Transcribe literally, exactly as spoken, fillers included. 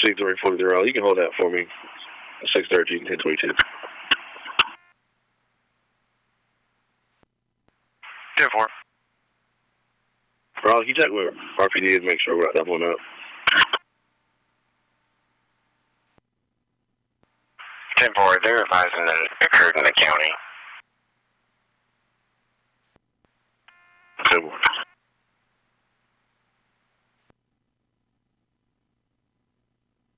six three four zero. You can hold that for me. six thirteen, ten twenty-two. ten four. Bro, you check with R P D and make sure we're not doubling up. ten four, they're advising that it occurred in the county. ten four.